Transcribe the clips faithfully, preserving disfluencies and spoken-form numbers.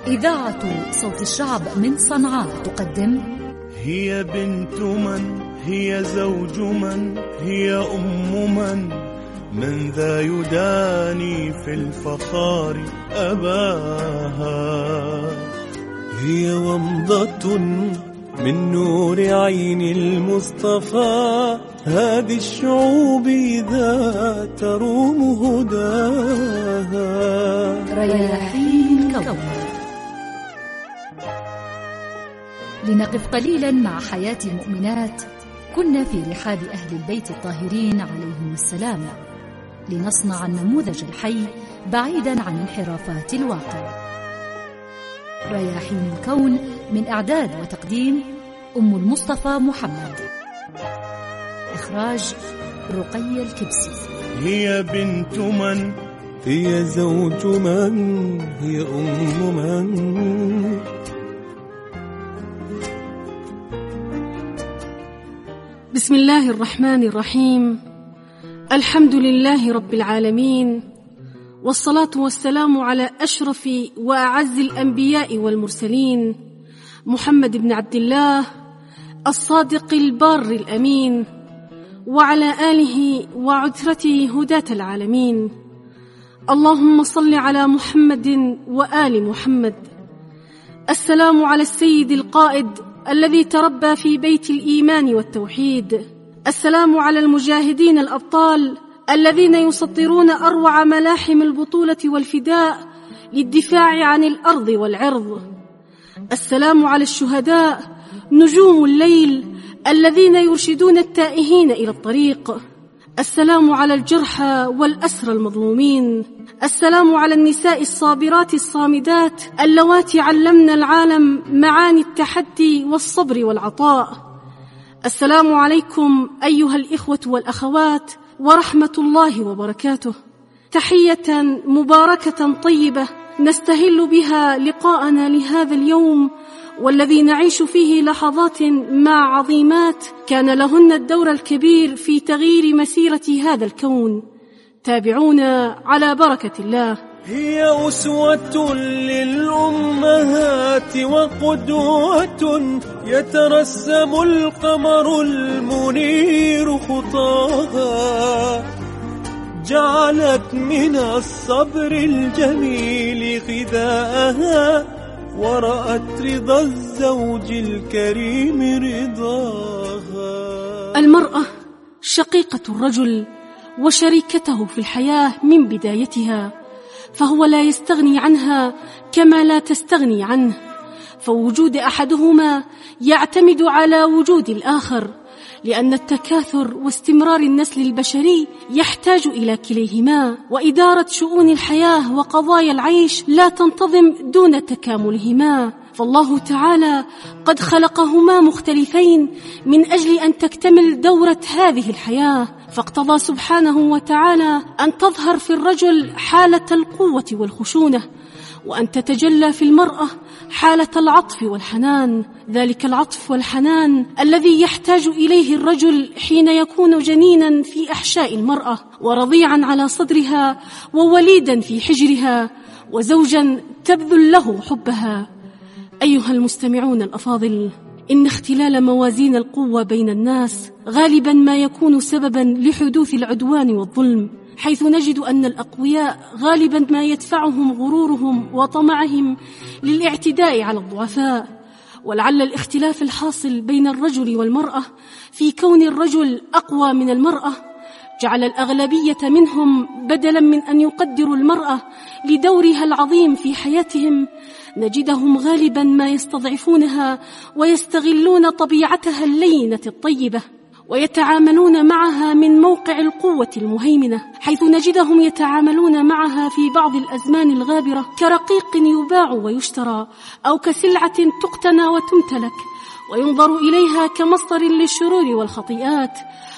إذاعة صوت الشعب من صنعاء تقدم هي بنت من، هي زوج من، هي أم من، من ذا يداني في الفخار أباها. هي ومضة من نور عين المصطفى، هذه الشعوب إذا تروم هداها. رياحين كون. لنقف قليلا مع حياة مؤمنات كنا في رحاب أهل البيت الطاهرين عليهم السلام، لنصنع النموذج الحي بعيدا عن انحرافات الواقع. رياحين الكون من إعداد وتقديم أم المصطفى محمد، إخراج رقية الكبسي. هي بنت من، هي زوج من، هي أم من. بسم الله الرحمن الرحيم. الحمد لله رب العالمين، والصلاة والسلام على أشرف وأعز الأنبياء والمرسلين، محمد بن عبد الله الصادق البار الأمين، وعلى آله وعترته هداة العالمين. اللهم صل على محمد وآل محمد. السلام على السيد القائد الذي تربى في بيت الإيمان والتوحيد. السلام على المجاهدين الأبطال الذين يسطرون أروع ملاحم البطولة والفداء للدفاع عن الأرض والعرض. السلام على الشهداء نجوم الليل الذين يرشدون التائهين إلى الطريق. السلام على الجرحى والأسرى المظلومين. السلام على النساء الصابرات الصامدات اللواتي علمن العالم معاني التحدي والصبر والعطاء. السلام عليكم أيها الإخوة والأخوات ورحمة الله وبركاته. تحية مباركة طيبة نستهل بها لقاءنا لهذا اليوم، والذي نعيش فيه لحظات مع عظيمات كان لهن الدور الكبير في تغيير مسيرة هذا الكون. تابعونا على بركة الله. هي أسوة للأمهات وقدوة، يترسم القمر المنير خطاها، جعلت من الصبر الجميل غذاءها، ورأت رضا الزوج الكريم رضاها. المرأة شقيقة الرجل وشريكته في الحياة من بدايتها، فهو لا يستغني عنها كما لا تستغني عنه، فوجود أحدهما يعتمد على وجود الآخر، لأن التكاثر واستمرار النسل البشري يحتاج إلى كليهما، وإدارة شؤون الحياة وقضايا العيش لا تنتظم دون تكاملهما، فالله تعالى قد خلقهما مختلفين من أجل أن تكتمل دورة هذه الحياة، فاقتضى سبحانه وتعالى أن تظهر في الرجل حالة القوة والخشونة، وأن تتجلى في المرأة حالة العطف والحنان، ذلك العطف والحنان الذي يحتاج إليه الرجل حين يكون جنينا في أحشاء المرأة، ورضيعا على صدرها، ووليدا في حجرها، وزوجا تبذل له حبها. أيها المستمعون الأفاضل، إن اختلال موازين القوة بين الناس غالبا ما يكون سببا لحدوث العدوان والظلم، حيث نجد أن الأقوياء غالبا ما يدفعهم غرورهم وطمعهم للاعتداء على الضعفاء. ولعل الاختلاف الحاصل بين الرجل والمرأة في كون الرجل أقوى من المرأة جعل الأغلبية منهم بدلا من أن يقدروا المرأة لدورها العظيم في حياتهم، نجدهم غالبا ما يستضعفونها ويستغلون طبيعتها اللينة الطيبة، ويتعاملون معها من موقع القوة المهيمنة، حيث نجدهم يتعاملون معها في بعض الأزمان الغابرة كرقيق يباع ويشترى، أو كسلعة تقتنى وتمتلك، وينظر إليها كمصدر للشرور والخطيئات،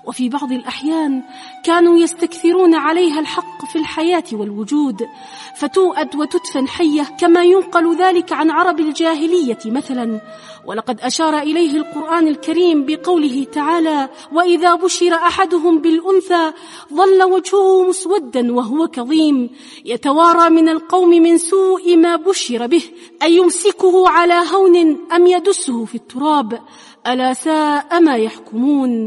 وفي بعض الأحيان كانوا يستكثرون عليها الحق في الحياة والوجود، فتوأد وتدفن حية كما ينقل ذلك عن عرب الجاهلية مثلا. ولقد أشار إليه القرآن الكريم بقوله تعالى: وإذا بشر أحدهم بالأنثى ظل وجهه مسودا وهو كظيم يتوارى من القوم من سوء ما بشر به، أي يمسكه على هون أم يدسه في التراب، ألا ساء ما يحكمون.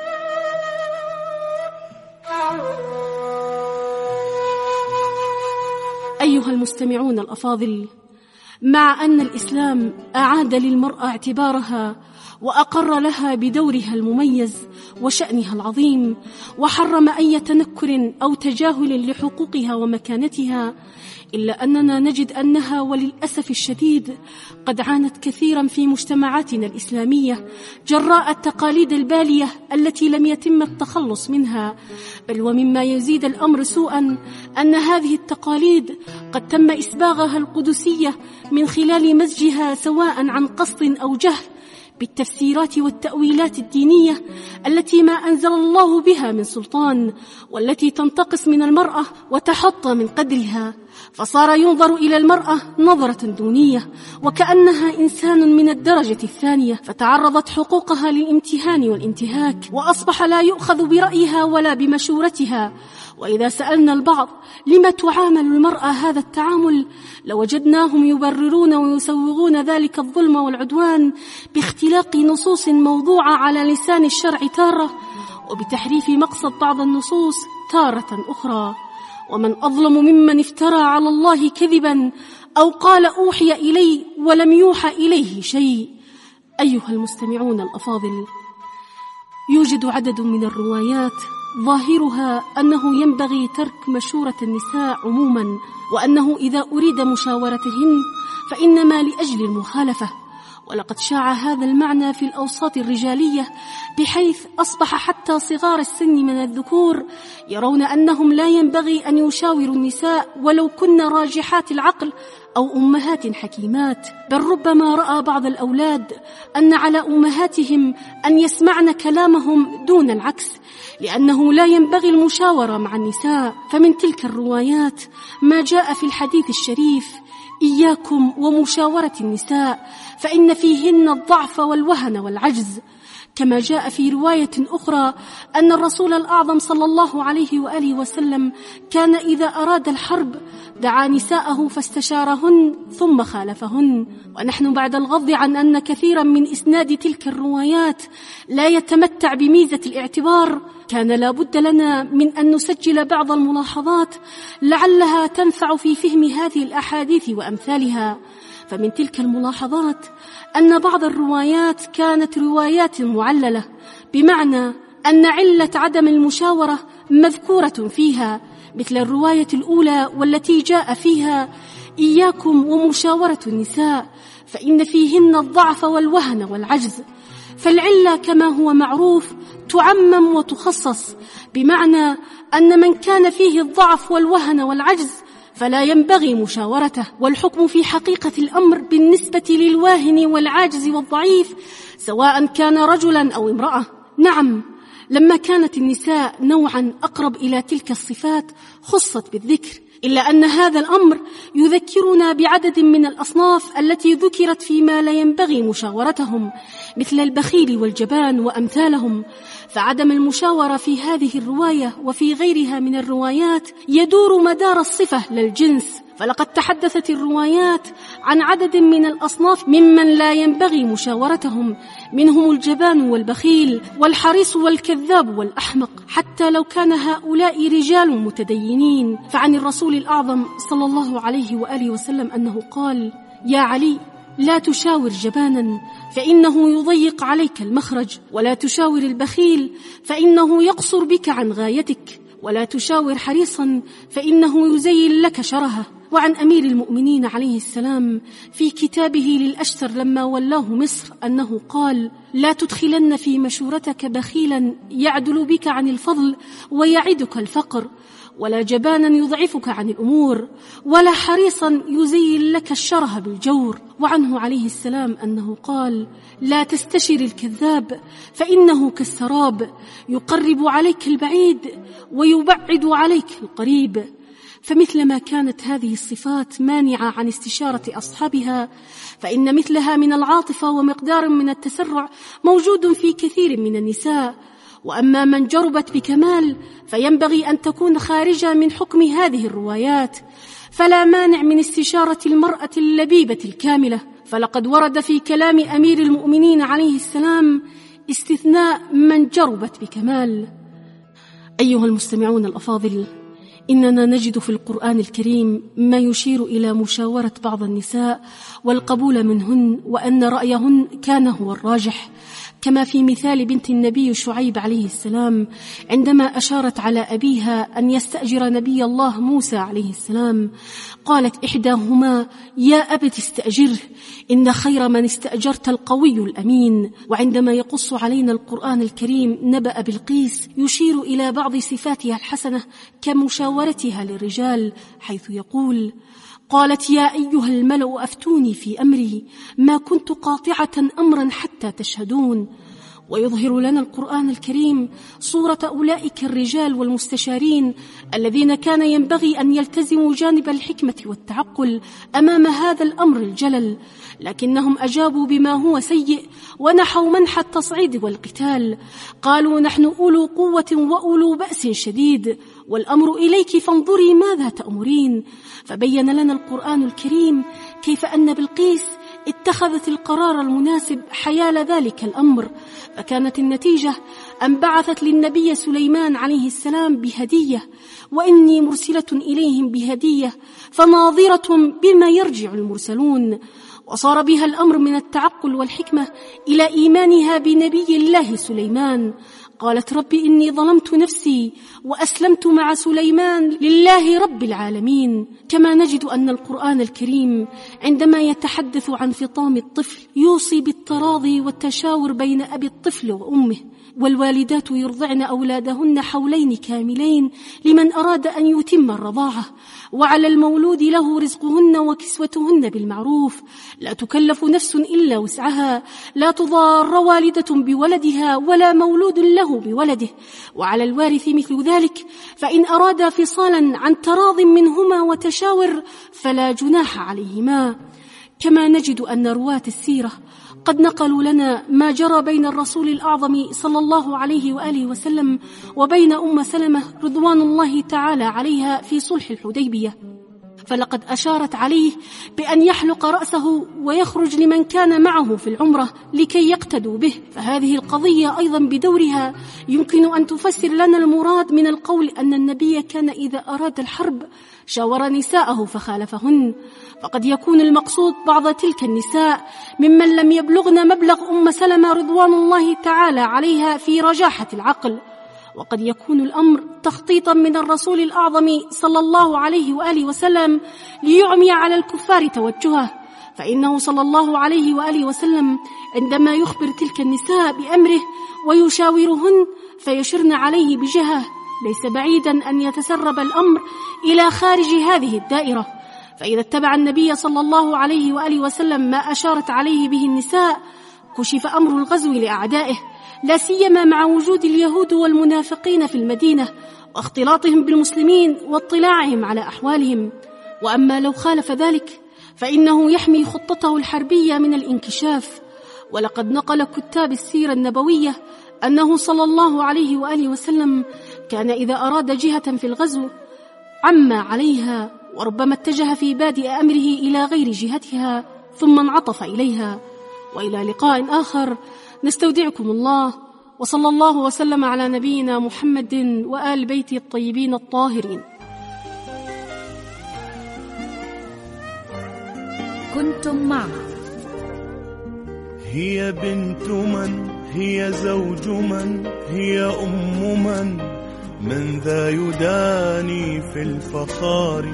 أيها المستمعون الأفاضل، مع أن الإسلام أعاد للمرأة اعتبارها وأقر لها بدورها المميز وشأنها العظيم، وحرم أي تنكر أو تجاهل لحقوقها ومكانتها، إلا أننا نجد أنها وللأسف الشديد قد عانت كثيرا في مجتمعاتنا الإسلامية جراء التقاليد البالية التي لم يتم التخلص منها. بل ومما يزيد الأمر سوءا أن هذه التقاليد قد تم إسباغها القدسية من خلال مزجها سواء عن قصد أو جهل بالتفسيرات والتأويلات الدينية التي ما أنزل الله بها من سلطان، والتي تنتقص من المرأة وتحط من قدرها، فصار ينظر إلى المرأة نظرة دونية وكأنها إنسان من الدرجة الثانية، فتعرضت حقوقها للامتهان والانتهاك، وأصبح لا يؤخذ برأيها ولا بمشورتها. وإذا سألنا البعض لما تعامل المرأة هذا التعامل، لوجدناهم يبررون ويسوغون ذلك الظلم والعدوان باختلاق نصوص موضوعة على لسان الشرع تارة، وبتحريف مقصد بعض النصوص تارة أخرى. ومن أظلم ممن افترى على الله كذبا أو قال أوحي إلي ولم يوحى إليه شيء. أيها المستمعون الأفاضل، يوجد عدد من الروايات ظاهرها أنه ينبغي ترك مشورة النساء عموما، وأنه إذا أريد مشاورتهن فإنما لأجل المخالفة. ولقد شاع هذا المعنى في الأوساط الرجالية، بحيث أصبح حتى صغار السن من الذكور يرون أنهم لا ينبغي أن يشاوروا النساء ولو كن راجحات العقل أو أمهات حكيمات. بل ربما رأى بعض الأولاد أن على أمهاتهم أن يسمعن كلامهم دون العكس، لأنه لا ينبغي المشاورة مع النساء. فمن تلك الروايات ما جاء في الحديث الشريف: إياكم ومشاورة النساء فإن فيهن الضعف والوهن والعجز. كما جاء في رواية أخرى أن الرسول الأعظم صلى الله عليه وآله وسلم كان إذا أراد الحرب دعا نساءه فاستشارهن ثم خالفهن. ونحن بعد الغض عن أن كثيرا من إسناد تلك الروايات لا يتمتع بميزة الاعتبار، كان لا بد لنا من أن نسجل بعض الملاحظات لعلها تنفع في فهم هذه الأحاديث وأمثالها. فمن تلك الملاحظات أن بعض الروايات كانت روايات معللة، بمعنى أن علة عدم المشاورة مذكورة فيها، مثل الرواية الأولى والتي جاء فيها: إياكم ومشاورة النساء فإن فيهن الضعف والوهن والعجز. فالعلة كما هو معروف تعمم وتخصص، بمعنى أن من كان فيه الضعف والوهن والعجز فلا ينبغي مشاورته. والحكم في حقيقة الأمر بالنسبة للواهن والعاجز والضعيف سواء كان رجلا أو امرأة. نعم، لما كانت النساء نوعا أقرب إلى تلك الصفات خصت بالذكر، إلا أن هذا الأمر يذكرنا بعدد من الأصناف التي ذكرت فيما لا ينبغي مشاورتهم، مثل البخيل والجبان وأمثالهم. فعدم المشاورة في هذه الرواية وفي غيرها من الروايات يدور مدار الصفة للجنس. فلقد تحدثت الروايات عن عدد من الأصناف ممن لا ينبغي مشاورتهم، منهم الجبان والبخيل والحريص والكذاب والأحمق، حتى لو كان هؤلاء رجال متدينين. فعن الرسول الأعظم صلى الله عليه وآله وسلم أنه قال: يا علي، لا تشاور جبانا فإنه يضيق عليك المخرج، ولا تشاور البخيل فإنه يقصر بك عن غايتك، ولا تشاور حريصا فإنه يزين لك شرهه. وعن أمير المؤمنين عليه السلام في كتابه للأشتر لما ولاه مصر أنه قال: لا تدخلن في مشورتك بخيلا يعدل بك عن الفضل ويعدك الفقر، ولا جبانا يضعفك عن الأمور، ولا حريصا يزين لك الشره بالجور. وعنه عليه السلام أنه قال: لا تستشر الكذاب فإنه كالسراب يقرب عليك البعيد ويبعد عليك القريب. فمثلما كانت هذه الصفات مانعة عن استشارة أصحابها، فإن مثلها من العاطفة ومقدار من التسرع موجود في كثير من النساء. وأما من جربت بكمال فينبغي أن تكون خارجة من حكم هذه الروايات، فلا مانع من استشارة المرأة اللبيبة الكاملة. فلقد ورد في كلام أمير المؤمنين عليه السلام استثناء من جربت بكمال. أيها المستمعون الأفاضل، إننا نجد في القرآن الكريم ما يشير إلى مشاورة بعض النساء والقبول منهن، وأن رأيهن كان هو الراجح، كما في مثال بنت النبي شعيب عليه السلام عندما أشارت على أبيها أن يستأجر نبي الله موسى عليه السلام. قالت إحداهما: يا أبت استأجره إن خير من استأجرت القوي الأمين. وعندما يقص علينا القرآن الكريم نبأ بلقيس يشير إلى بعض صفاتها الحسنة كمشاورتها للرجال، حيث يقول: قالت يا أيها الملأ أفتوني في أمري ما كنت قاطعة أمرا حتى تشهدون. ويظهر لنا القرآن الكريم صورة أولئك الرجال والمستشارين الذين كان ينبغي أن يلتزموا جانب الحكمة والتعقل أمام هذا الأمر الجلل، لكنهم أجابوا بما هو سيء ونحوا منح التصعيد والقتال. قالوا: نحن أولو قوة وأولو بأس شديد والأمر إليك فانظري ماذا تأمرين. فبين لنا القرآن الكريم كيف أن بلقيس اتخذت القرار المناسب حيال ذلك الأمر، فكانت النتيجة أن بعثت للنبي سليمان عليه السلام بهدية: وإني مرسلة إليهم بهدية فناظرة بما يرجع المرسلون. وصار بها الأمر من التعقل والحكمة إلى إيمانها بنبي الله سليمان. قالت: رب إني ظلمت نفسي وأسلمت مع سليمان لله رب العالمين. كما نجد أن القرآن الكريم عندما يتحدث عن فطام الطفل يوصي بالتراضي والتشاور بين أبي الطفل وأمه. والوالدات يرضعن أولادهن حولين كاملين لمن أراد أن يتم الرضاعة، وعلى المولود له رزقهن وكسوتهن بالمعروف، لا تكلف نفس إلا وسعها، لا تضار والدة بولدها ولا مولود له بولده، وعلى الوارث مثل ذلك، فإن أرادا فصالا عن تراض منهما وتشاور فلا جناح عليهما. كما نجد أن رواة السيرة قد نقلوا لنا ما جرى بين الرسول الأعظم صلى الله عليه وآله وسلم وبين أم سلمة رضوان الله تعالى عليها في صلح الحديبية. فلقد أشارت عليه بأن يحلق رأسه ويخرج لمن كان معه في العمرة لكي يقتدوا به. فهذه القضية أيضا بدورها يمكن أن تفسر لنا المراد من القول أن النبي كان إذا أراد الحرب شاور نساءه فخالفهن. فقد يكون المقصود بعض تلك النساء ممن لم يبلغن مبلغ أم سلمة رضوان الله تعالى عليها في رجاحة العقل، وقد يكون الأمر تخطيطا من الرسول الأعظم صلى الله عليه وآله وسلم ليعمي على الكفار توجهه. فإنه صلى الله عليه وآله وسلم عندما يخبر تلك النساء بأمره ويشاورهن فيشرن عليه بجهة، ليس بعيدا أن يتسرب الأمر إلى خارج هذه الدائرة. فإذا اتبع النبي صلى الله عليه وآله وسلم ما أشارت عليه به النساء كشف أمر الغزو لأعدائه، لا سيما مع وجود اليهود والمنافقين في المدينة واختلاطهم بالمسلمين واطلاعهم على أحوالهم. وأما لو خالف ذلك فإنه يحمي خطته الحربية من الانكشاف. ولقد نقل كتاب السيرة النبوية أنه صلى الله عليه وآله وسلم كان إذا أراد جهة في الغزو عم عليها، وربما اتجه في بادئ أمره إلى غير جهتها ثم انعطف إليها. وإلى لقاء آخر، نستودعكم الله، وصلى الله وسلم على نبينا محمد وآل بيته الطيبين الطاهرين. كنتم مع هي بنت من، هي زوج من، هي أم من، من ذا يداني في الفخار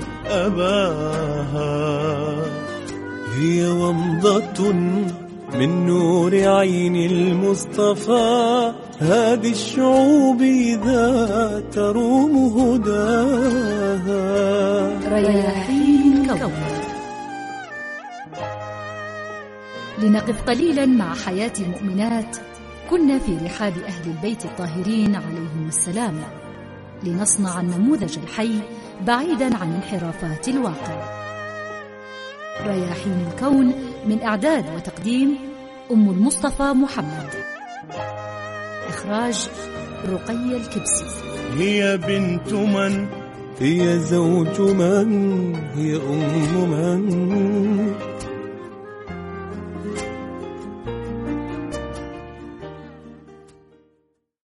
أباها. هي ومضة من نور عين المصطفى هذه الشعوب إذا تروم هداها. رياحين الكون. لنقف قليلا مع حياة المؤمنات كنا في رحاب أهل البيت الطاهرين عليهم السلام، لنصنع النموذج الحي بعيدا عن انحرافات الواقع. رياحين الكون من إعداد وتقديم أم المصطفى محمد، إخراج رقية الكبسي. هي بنت من؟ هي زوج من؟ هي أم من؟